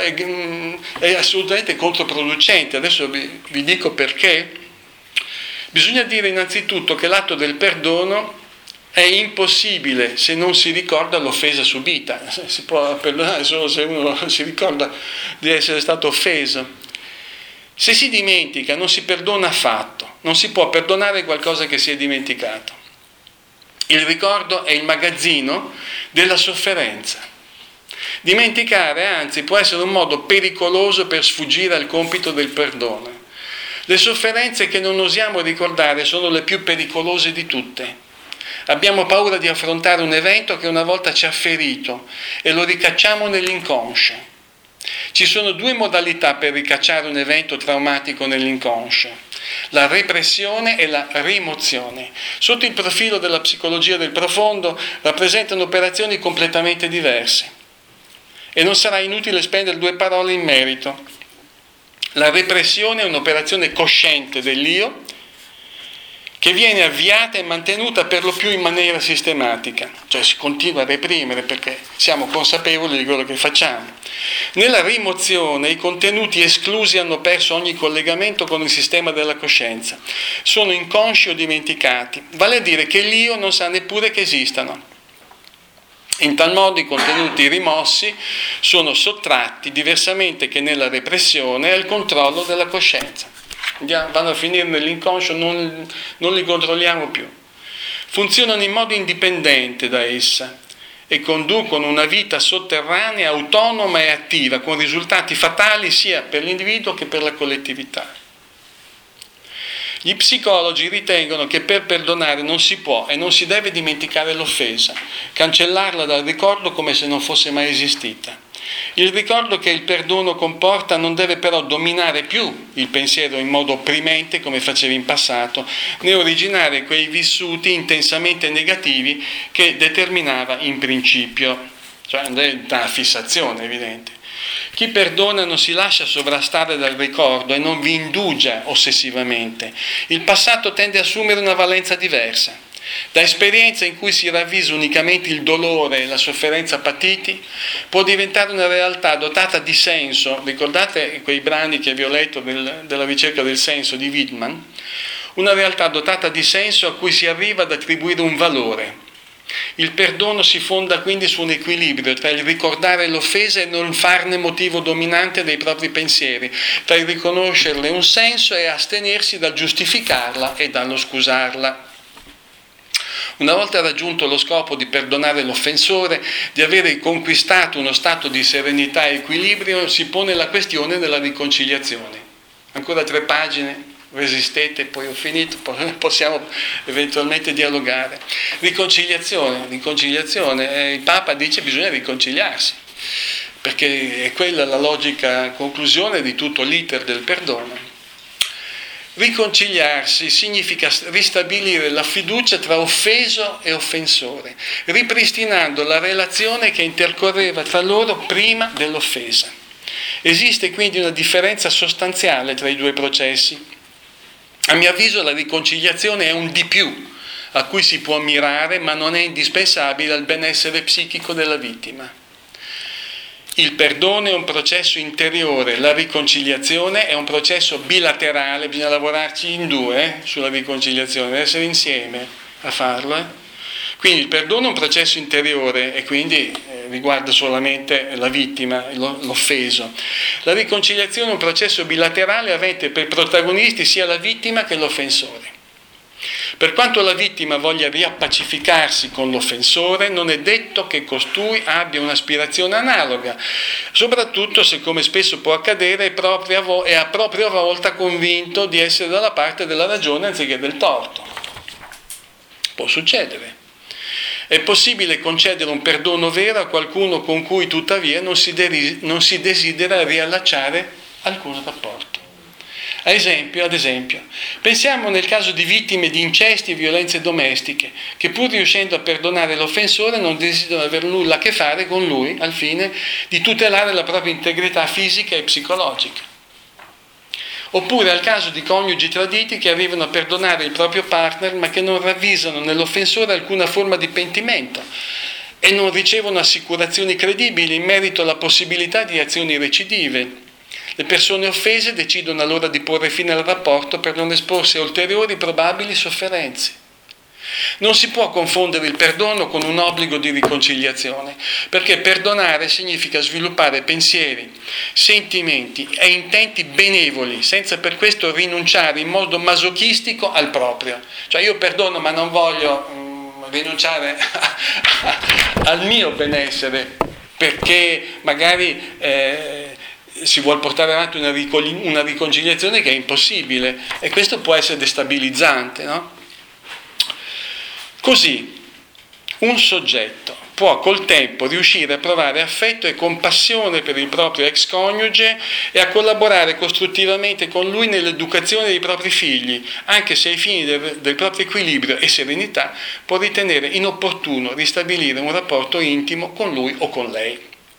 è assolutamente controproducente. Adesso vi dico perché. Bisogna dire innanzitutto che l'atto del perdono è impossibile se non si ricorda l'offesa subita. Si può perdonare solo se uno si ricorda di essere stato offeso. Se si dimentica non si perdona affatto, non si può perdonare qualcosa che si è dimenticato. Il ricordo è il magazzino della sofferenza. Dimenticare, anzi, può essere un modo pericoloso per sfuggire al compito del perdono. Le sofferenze che non osiamo ricordare sono le più pericolose di tutte. Abbiamo paura di affrontare un evento che una volta ci ha ferito e lo ricacciamo nell'inconscio. Ci sono due modalità per ricacciare un evento traumatico nell'inconscio: la repressione e la rimozione. Sotto il profilo della psicologia del profondo rappresentano operazioni completamente diverse e non sarà inutile spendere due parole in merito. La repressione è un'operazione cosciente dell'io che viene avviata e mantenuta per lo più in maniera sistematica, cioè si continua a reprimere perché siamo consapevoli di quello che facciamo. Nella rimozione i contenuti esclusi hanno perso ogni collegamento con il sistema della coscienza, sono inconsci o dimenticati, vale a dire che l'io non sa neppure che esistano. In tal modo i contenuti rimossi sono sottratti, diversamente che nella repressione, al controllo della coscienza. Vanno a finire nell'inconscio, non li controlliamo più. Funzionano in modo indipendente da essa e conducono una vita sotterranea, autonoma e attiva, con risultati fatali sia per l'individuo che per la collettività. Gli psicologi ritengono che per perdonare non si può e non si deve dimenticare l'offesa, cancellarla dal ricordo come se non fosse mai esistita. Il ricordo che il perdono comporta non deve però dominare più il pensiero in modo opprimente come faceva in passato, né originare quei vissuti intensamente negativi che determinava in principio, cioè una fissazione evidente. Chi perdona non si lascia sovrastare dal ricordo e non vi indugia ossessivamente. Il passato tende a assumere una valenza diversa. Da esperienza in cui si ravvisa unicamente il dolore e la sofferenza patiti, può diventare una realtà dotata di senso. Ricordate quei brani che vi ho letto della ricerca del senso di Wittmann? Una realtà dotata di senso a cui si arriva ad attribuire un valore. Il perdono si fonda quindi su un equilibrio tra il ricordare l'offesa e non farne motivo dominante dei propri pensieri, tra il riconoscerle un senso e astenersi dal giustificarla e dallo scusarla. Una volta raggiunto lo scopo di perdonare l'offensore, di avere conquistato uno stato di serenità e equilibrio, si pone la questione della riconciliazione. Ancora 3 pagine. Resistete, poi ho finito, possiamo eventualmente dialogare. Riconciliazione, il Papa dice che bisogna riconciliarsi, perché è quella la logica conclusione di tutto l'iter del perdono. Riconciliarsi significa ristabilire la fiducia tra offeso e offensore, ripristinando la relazione che intercorreva tra loro prima dell'offesa. Esiste quindi una differenza sostanziale tra i due processi. A mio avviso la riconciliazione è un di più a cui si può mirare, ma non è indispensabile al benessere psichico della vittima. Il perdono è un processo interiore, la riconciliazione è un processo bilaterale, bisogna lavorarci in 2 sulla riconciliazione, deve essere insieme a farlo. Quindi il perdono è un processo interiore e quindi riguarda solamente la vittima, l'offeso. La riconciliazione è un processo bilaterale avente per protagonisti sia la vittima che l'offensore. Per quanto la vittima voglia riappacificarsi con l'offensore, non è detto che costui abbia un'aspirazione analoga, soprattutto se, come spesso può accadere, è a propria volta convinto di essere dalla parte della ragione anziché del torto. Può succedere. È possibile concedere un perdono vero a qualcuno con cui tuttavia non si desidera riallacciare alcun rapporto. Ad esempio, pensiamo nel caso di vittime di incesti e violenze domestiche, che pur riuscendo a perdonare l'offensore non desiderano avere nulla a che fare con lui al fine di tutelare la propria integrità fisica e psicologica. Oppure al caso di coniugi traditi che arrivano a perdonare il proprio partner ma che non ravvisano nell'offensore alcuna forma di pentimento e non ricevono assicurazioni credibili in merito alla possibilità di azioni recidive. Le persone offese decidono allora di porre fine al rapporto per non esporsi a ulteriori probabili sofferenze. Non si può confondere il perdono con un obbligo di riconciliazione, perché perdonare significa sviluppare pensieri, sentimenti e intenti benevoli, senza per questo rinunciare in modo masochistico al proprio. Cioè io perdono ma non voglio rinunciare al mio benessere, perché magari si vuol portare avanti una riconciliazione che è impossibile e questo può essere destabilizzante, no? Così, un soggetto può col tempo riuscire a provare affetto e compassione per il proprio ex coniuge e a collaborare costruttivamente con lui nell'educazione dei propri figli, anche se ai fini del proprio equilibrio e serenità può ritenere inopportuno ristabilire un rapporto intimo con lui o con lei.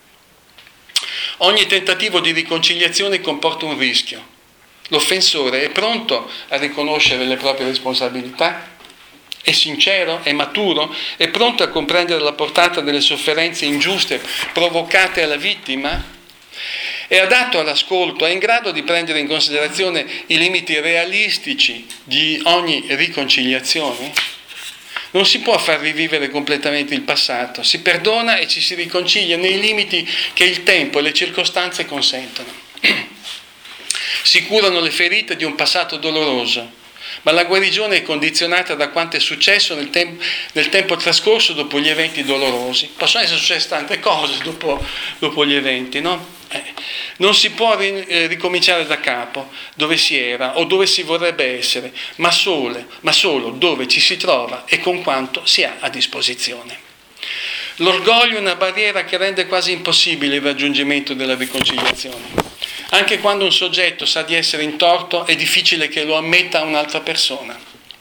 Ogni tentativo di riconciliazione comporta un rischio. L'offensore è pronto a riconoscere le proprie responsabilità? È sincero? È maturo? È pronto a comprendere la portata delle sofferenze ingiuste provocate alla vittima? È adatto all'ascolto? È in grado di prendere in considerazione i limiti realistici di ogni riconciliazione? Non si può far rivivere completamente il passato, si perdona e ci si riconcilia nei limiti che il tempo e le circostanze consentono. Si curano le ferite di un passato doloroso, ma la guarigione è condizionata da quanto è successo nel tempo trascorso dopo gli eventi dolorosi. Possono essere successe tante cose dopo gli eventi, no? Non si può ricominciare da capo, dove si era o dove si vorrebbe essere, ma solo dove ci si trova e con quanto si ha a disposizione. L'orgoglio è una barriera che rende quasi impossibile il raggiungimento della riconciliazione. Anche quando un soggetto sa di essere in torto, è difficile che lo ammetta a un'altra persona.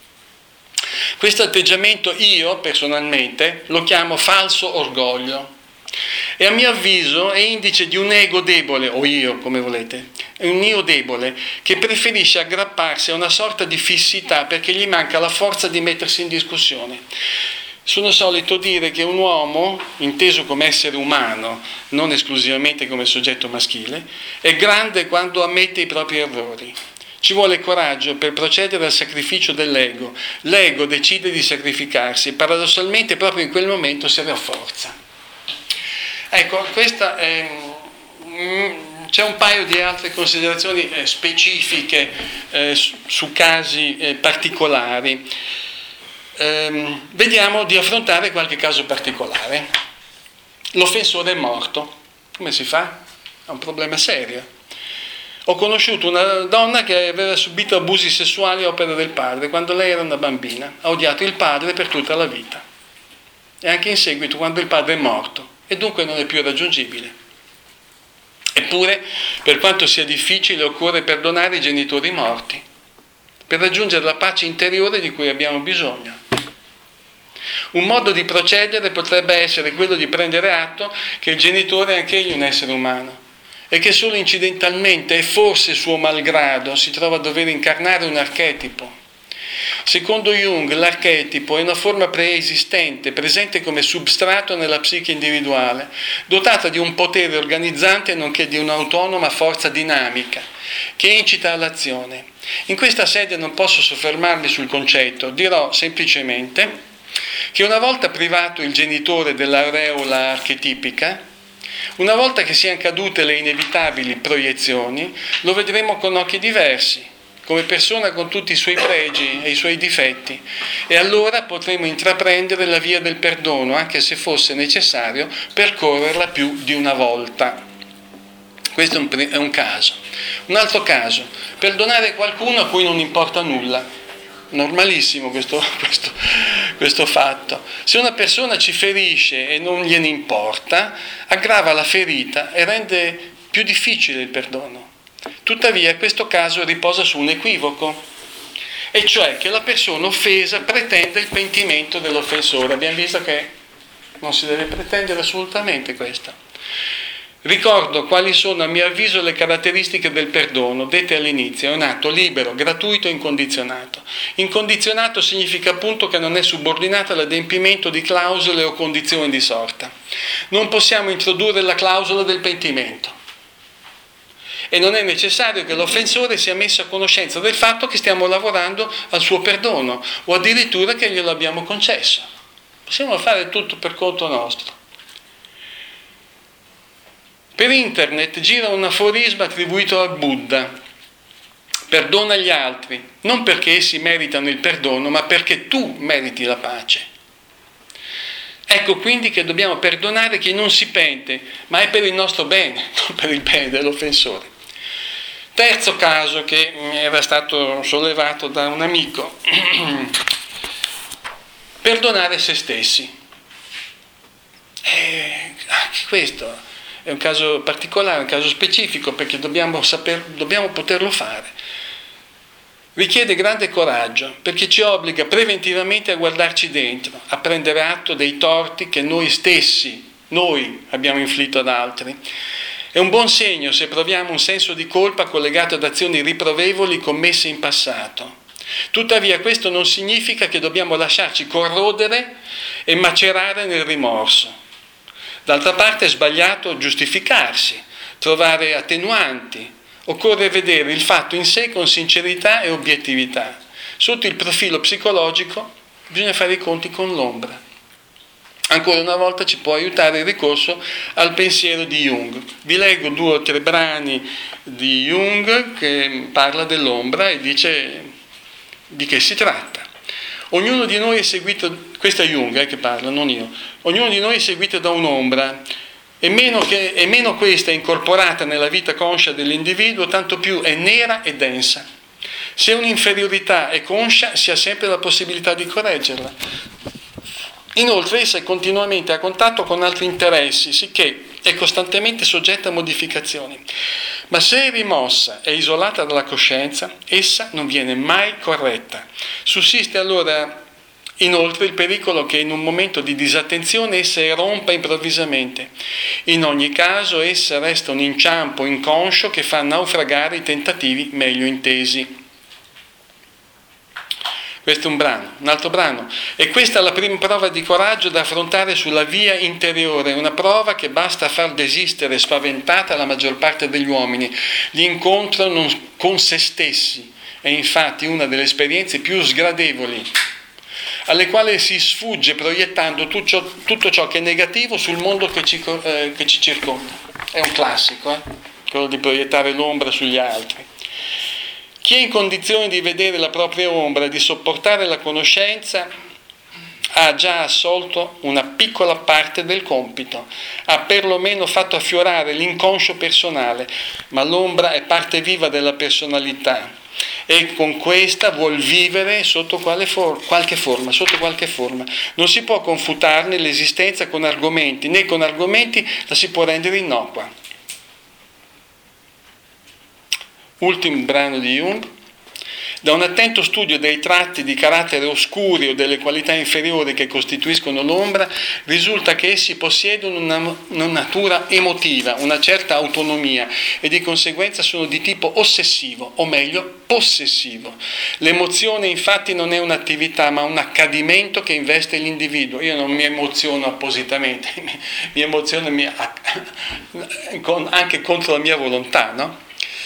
Questo atteggiamento io, personalmente, lo chiamo falso orgoglio. E a mio avviso è indice di un ego debole, o io, come volete, è un io debole che preferisce aggrapparsi a una sorta di fissità perché gli manca la forza di mettersi in discussione. Sono solito dire che un uomo, inteso come essere umano, non esclusivamente come soggetto maschile, è grande quando ammette i propri errori. Ci vuole coraggio per procedere al sacrificio dell'ego. L'ego decide di sacrificarsi e paradossalmente proprio in quel momento si rafforza. Ecco, questa è... C'è un paio di altre considerazioni specifiche su casi particolari. Vediamo di affrontare qualche caso particolare. L'offensore è morto. Come si fa? È un problema serio. Ho conosciuto una donna che aveva subito abusi sessuali a opera del padre quando lei era una bambina. Ha odiato il padre per tutta la vita. E anche in seguito quando il padre è morto. E dunque non è più raggiungibile. Eppure, per quanto sia difficile, occorre perdonare i genitori morti per raggiungere la pace interiore di cui abbiamo bisogno. Un modo di procedere potrebbe essere quello di prendere atto che il genitore è anch'egli un essere umano e che solo incidentalmente e forse suo malgrado si trova a dover incarnare un archetipo. Secondo Jung, l'archetipo è una forma preesistente, presente come substrato nella psiche individuale, dotata di un potere organizzante nonché di un'autonoma forza dinamica, che incita all'azione. In questa sede non posso soffermarmi sul concetto, dirò semplicemente che una volta privato il genitore dell'aureola archetipica, una volta che siano cadute le inevitabili proiezioni, lo vedremo con occhi diversi, come persona con tutti i suoi pregi e i suoi difetti, e allora potremo intraprendere la via del perdono, anche se fosse necessario percorrerla più di una volta. Questo è un caso. Un altro caso, perdonare qualcuno a cui non importa nulla. Normalissimo questo fatto. Se una persona ci ferisce e non gliene importa, aggrava la ferita e rende più difficile il perdono. Tuttavia questo caso riposa su un equivoco, e cioè che la persona offesa pretende il pentimento dell'offensore. Abbiamo visto che non si deve pretendere assolutamente questo. Ricordo quali sono a mio avviso le caratteristiche del perdono, dette all'inizio. È un atto libero, gratuito e incondizionato. Incondizionato significa appunto che non è subordinato all'adempimento di clausole o condizioni di sorta. Non possiamo introdurre la clausola del pentimento. E non è necessario che l'offensore sia messo a conoscenza del fatto che stiamo lavorando al suo perdono o addirittura che glielo abbiamo concesso. Possiamo fare tutto per conto nostro. Per internet gira un aforisma attribuito a Buddha: perdona gli altri, non perché essi meritano il perdono, ma perché tu meriti la pace. Ecco quindi che dobbiamo perdonare chi non si pente, ma è per il nostro bene, non per il bene dell'offensore. Terzo caso che mi era stato sollevato da un amico: perdonare se stessi. Anche questo è un caso particolare, un caso specifico, perché dobbiamo poterlo fare. Richiede grande coraggio, perché ci obbliga preventivamente a guardarci dentro, a prendere atto dei torti che noi abbiamo inflitto ad altri. È un buon segno se proviamo un senso di colpa collegato ad azioni riprovevoli commesse in passato. Tuttavia questo non significa che dobbiamo lasciarci corrodere e macerare nel rimorso. D'altra parte è sbagliato giustificarsi, trovare attenuanti. Occorre vedere il fatto in sé con sincerità e obiettività. Sotto il profilo psicologico bisogna fare i conti con l'ombra. Ancora una volta ci può aiutare il ricorso al pensiero di Jung. Vi leggo 2 o 3 brani di Jung che parla dell'ombra e dice di che si tratta. Ognuno di noi è seguito, questo è Jung che parla, non io, ognuno di noi è seguito da un'ombra, e meno questa è incorporata nella vita conscia dell'individuo, tanto più è nera e densa. Se un'inferiorità è conscia, si ha sempre la possibilità di correggerla. Inoltre essa è continuamente a contatto con altri interessi, sicché è costantemente soggetta a modificazioni. Ma se è rimossa e isolata dalla coscienza, essa non viene mai corretta. Sussiste allora inoltre il pericolo che in un momento di disattenzione essa irrompa improvvisamente. In ogni caso essa resta un inciampo inconscio che fa naufragare i tentativi meglio intesi. Questo è un altro brano. E questa è la prima prova di coraggio da affrontare sulla via interiore, una prova che basta far desistere spaventata la maggior parte degli uomini. L'incontro con se stessi è infatti una delle esperienze più sgradevoli, alle quali si sfugge proiettando tutto ciò che è negativo sul mondo che ci circonda. È un classico, quello di proiettare l'ombra sugli altri. Chi è in condizione di vedere la propria ombra e di sopportare la conoscenza ha già assolto una piccola parte del compito, ha perlomeno fatto affiorare l'inconscio personale, ma l'ombra è parte viva della personalità e con questa vuol vivere sotto qualche forma. Non si può confutarne l'esistenza con argomenti, né con argomenti la si può rendere innocua. Ultimo brano di Jung. Da un attento studio dei tratti di carattere oscuri o delle qualità inferiori che costituiscono l'ombra, risulta che essi possiedono una natura emotiva, una certa autonomia e di conseguenza sono di tipo ossessivo, o meglio, possessivo. L'emozione infatti non è un'attività ma un accadimento che investe l'individuo. Io non mi emoziono appositamente, mi emoziono anche contro la mia volontà, no?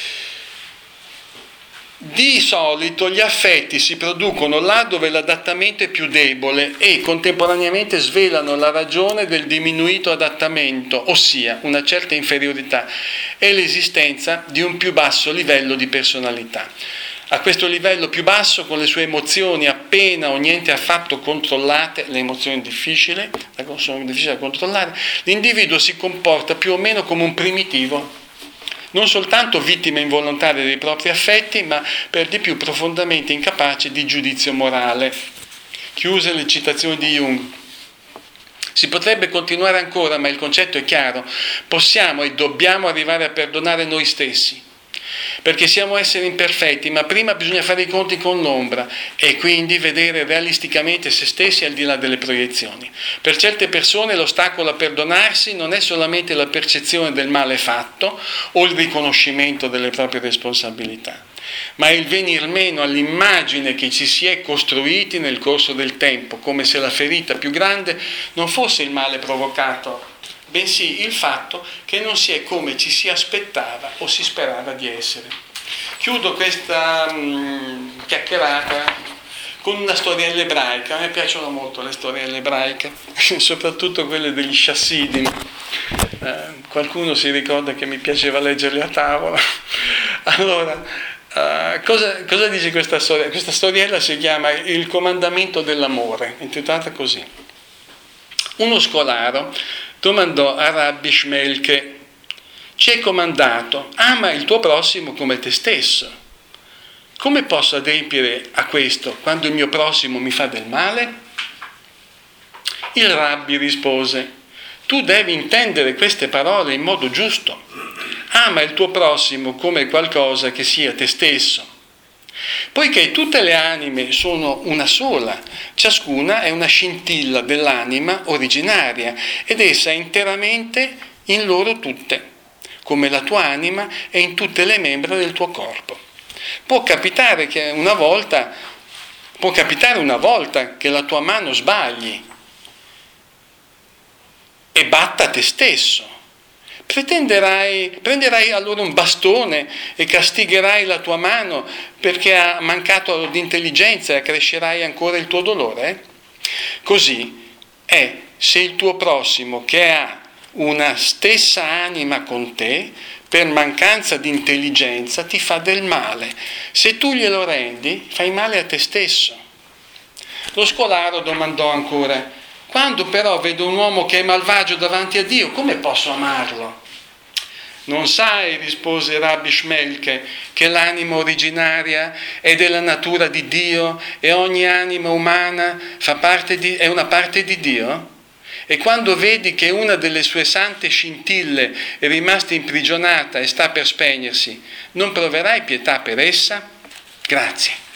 Di solito gli affetti si producono là dove l'adattamento è più debole e contemporaneamente svelano la ragione del diminuito adattamento, ossia una certa inferiorità e l'esistenza di un più basso livello di personalità. A questo livello più basso, con le sue emozioni appena o niente affatto controllate, le emozioni sono difficili da controllare, l'individuo si comporta più o meno come un primitivo, non soltanto vittima involontaria dei propri affetti, ma per di più profondamente incapace di giudizio morale. Chiuse le citazioni di Jung. Si potrebbe continuare ancora, ma il concetto è chiaro. Possiamo e dobbiamo arrivare a perdonare noi stessi, perché siamo esseri imperfetti, ma prima bisogna fare i conti con l'ombra e quindi vedere realisticamente se stessi al di là delle proiezioni. Per certe persone l'ostacolo a perdonarsi non è solamente la percezione del male fatto o il riconoscimento delle proprie responsabilità, ma è il venir meno all'immagine che ci si è costruiti nel corso del tempo, come se la ferita più grande non fosse il male provocato, bensì il fatto che non si è come ci si aspettava o si sperava di essere. Chiudo questa chiacchierata con una storiella ebraica. A me piacciono molto le storielle ebraiche, soprattutto quelle degli Chassidim. Qualcuno si ricorda che mi piaceva leggerle a tavola. Allora, cosa dice questa storia? Questa storiella si chiama Il comandamento dell'amore, intitolata così. Uno scolaro domandò a Rabbi Shmelke: ci è comandato, ama il tuo prossimo come te stesso. Come posso adempiere a questo quando il mio prossimo mi fa del male? Il Rabbi rispose: tu devi intendere queste parole in modo giusto. Ama il tuo prossimo come qualcosa che sia te stesso. Poiché tutte le anime sono una sola, ciascuna è una scintilla dell'anima originaria ed essa è interamente in loro tutte, come la tua anima è in tutte le membra del tuo corpo. Può capitare una volta che la tua mano sbagli e batta te stesso. Prenderai allora un bastone e castigherai la tua mano perché ha mancato di intelligenza e accrescerai ancora il tuo dolore? Così è se il tuo prossimo che ha una stessa anima con te, per mancanza di intelligenza ti fa del male. Se tu glielo rendi, fai male a te stesso. Lo scolaro domandò ancora: quando però vedo un uomo che è malvagio davanti a Dio, come posso amarlo? Non sai, rispose Rabbi Shmelke, che l'anima originaria è della natura di Dio e ogni anima umana è una parte di Dio? E quando vedi che una delle sue sante scintille è rimasta imprigionata e sta per spegnersi, non proverai pietà per essa? Grazie.